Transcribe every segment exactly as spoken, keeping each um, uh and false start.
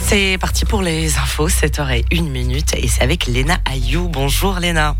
C'est parti pour les infos, sept heures et une minute, et c'est avec Léna Ayou. Bonjour Léna.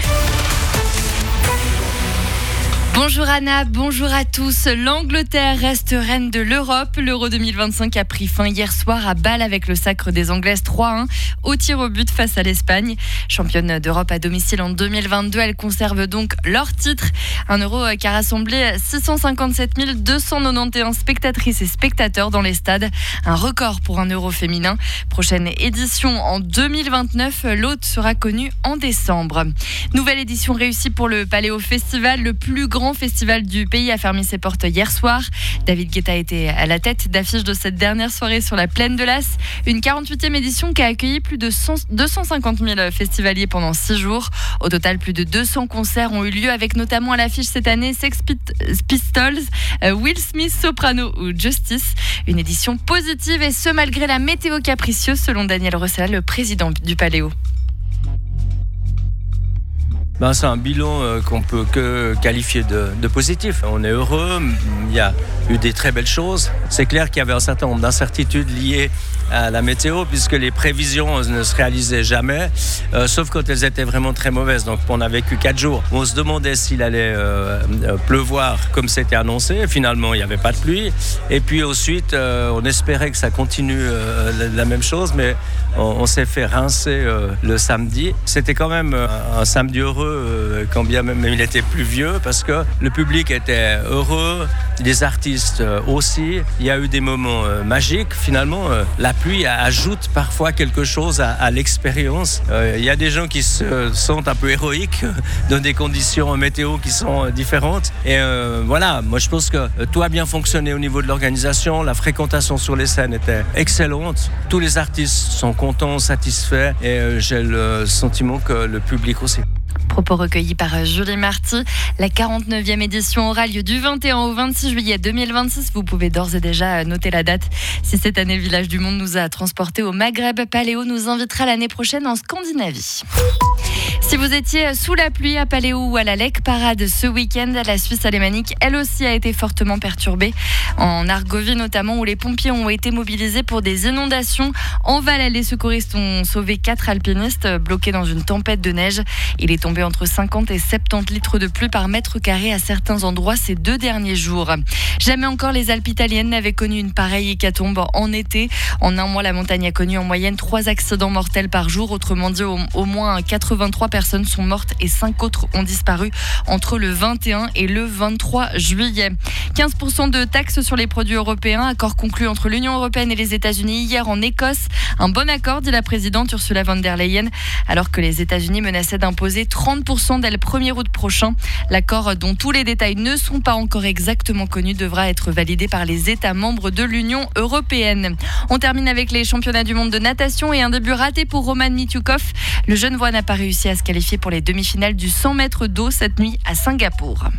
Bonjour Anna, bonjour à tous. L'Angleterre reste reine de l'Europe. L'Euro deux mille vingt-cinq a pris fin hier soir à Bâle avec le sacre des Anglaises trois à un au tir au but face à l'Espagne. Championne d'Europe à domicile en deux mille vingt-deux, elles conservent donc leur titre. Un Euro qui a rassemblé six cent cinquante-sept mille deux cent quatre-vingt-onze spectatrices et spectateurs dans les stades. Un record pour un Euro féminin. Prochaine édition en deux mille vingt-neuf, l'hôte sera connue en décembre. Nouvelle édition réussie pour le Paléo Festival, le plus grand festival du pays a fermé ses portes hier soir. David Guetta était à la tête d'affiche de cette dernière soirée sur la plaine de Las. Une quarante-huitième édition qui a accueilli plus de deux cent cinquante mille festivaliers pendant six jours. Au total, plus de deux cents concerts ont eu lieu avec notamment à l'affiche cette année Sex Pistols, Will Smith, Soprano ou Justice. Une édition positive et ce malgré la météo capricieuse selon Daniel Rossella, le président du Paléo. Ben, c'est un bilan euh, qu'on peut que qualifier de, de positif. On est heureux, il y a eu des très belles choses. C'est clair qu'il y avait un certain nombre d'incertitudes liées à la météo puisque les prévisions ne se réalisaient jamais, euh, sauf quand elles étaient vraiment très mauvaises. Donc on a vécu quatre jours. On se demandait s'il allait euh, pleuvoir comme c'était annoncé. Finalement, il n'y avait pas de pluie. Et puis ensuite, euh, on espérait que ça continue euh, la, la même chose, mais on, on s'est fait rincer euh, le samedi. C'était quand même un, un samedi heureux, quand bien même il était pluvieux, parce que le public était heureux, les artistes aussi. Il y a eu des moments magiques. Finalement, la pluie ajoute parfois quelque chose à, à l'expérience. Il y a des gens qui se sentent un peu héroïques dans des conditions météo qui sont différentes. Et euh, voilà, moi je pense que tout a bien fonctionné au niveau de l'organisation. La fréquentation sur les scènes était excellente. Tous les artistes sont contents, satisfaits, et euh, j'ai le sentiment que le public aussi. Propos recueillis par Julie Marty. La quarante-neuvième édition aura lieu du vingt et un au vingt-six juillet deux mille vingt-six. Vous pouvez d'ores et déjà noter la date. Si cette année le Village du Monde nous a transportés au Maghreb, Paléo nous invitera l'année prochaine en Scandinavie. Si vous étiez sous la pluie à Paléo ou à la Lake Parade ce week-end, la Suisse alémanique, elle aussi, a été fortement perturbée. En Argovie notamment, où les pompiers ont été mobilisés pour des inondations. En Valais, les secouristes ont sauvé quatre alpinistes bloqués dans une tempête de neige. Il est tombé entre cinquante et soixante-dix litres de pluie par mètre carré à certains endroits ces deux derniers jours. Jamais encore les Alpes italiennes n'avaient connu une pareille hécatombe en été. En un mois, la montagne a connu en moyenne trois accidents mortels par jour. Autrement dit, au, au moins quatre-vingt-trois personnes sont mortes et cinq autres ont disparu entre le vingt et un et le vingt-trois juillet. quinze pour cent de taxes sur les produits européens, accord conclu entre l'Union européenne et les États-Unis hier en Écosse. Un bon accord, dit la présidente Ursula von der Leyen, alors que les États-Unis menaçaient d'imposer trente pour cent dès le premier août prochain. L'accord, dont tous les détails ne sont pas encore exactement connus, devra être validé par les États membres de l'Union européenne. On termine avec les championnats du monde de natation et un début raté pour Roman Mityukov. Le Genevois n'a pas réussi à se qualifier pour les demi-finales du cent mètres d'eau cette nuit à Singapour.